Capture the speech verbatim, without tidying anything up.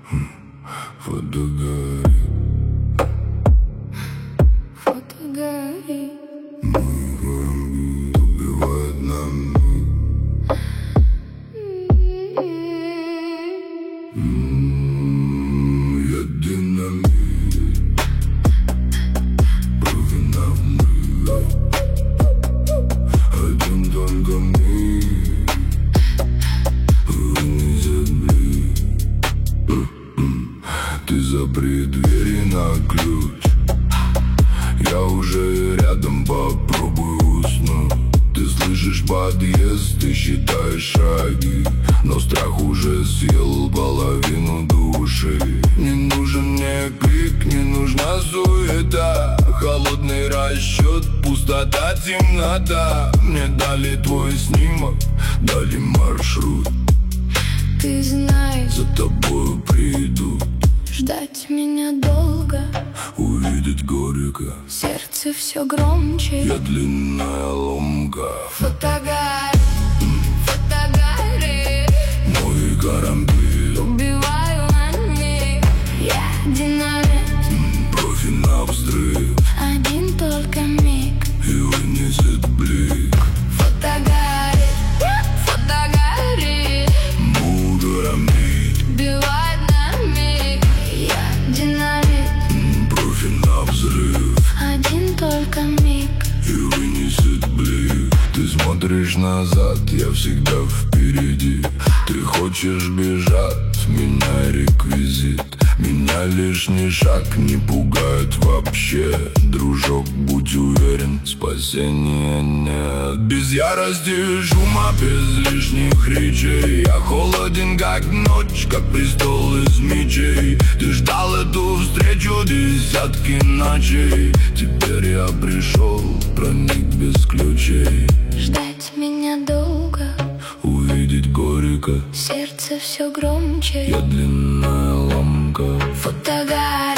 Фотографии. Фотографии. Убивает на миг. Я динамит. Провина в миг. Один только миг. Вынесет блик. Ты запри двери на ключ. Я уже рядом, попробуй уснуть. Ты слышишь подъезд, ты считаешь шаги, но страх уже съел половину души. Не нужен мне крик, не нужна суета. Холодный расчет, пустота, темнота. Мне дали твой снимок, дали маршрут. Ты знаешь, за тобою приду. ждать меня долго, увидеть горько, сердце все громче. Я длинная ломка. Фотографии, фотографии. Мой карамбиль. Убиваю на миг. Я динамит. Профи на взрыв. Один только миг. И вынесет блик. Фотографии, фотографии. Мой карамбиль. Убивает на миг. Я динамит. Профи на взрыв. Один только миг. И вынесет блик. Ты смотришь назад, я всегда впереди. Ты хочешь бежать, меня реквизит. Меня лишний шаг не пугает вообще. Дружок, будь уверен, спасения нет. Без ярости, шума, без лишних речей. Я холоден, как ночь, как престол из мечей. Ты ждал эту встречу десятки ночей. Теперь я пришел, проник без ключей. Ждать меня долго, увидеть горько, сердце все громче. Я длинная ломка. Фотографии.